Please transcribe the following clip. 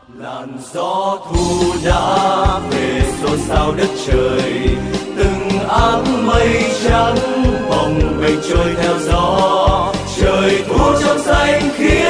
Làn gió thu đã về xôn xao đất trời, từng áng mây trắng bồng bềnh trôi theo gió, trời thu trong xanh khiết.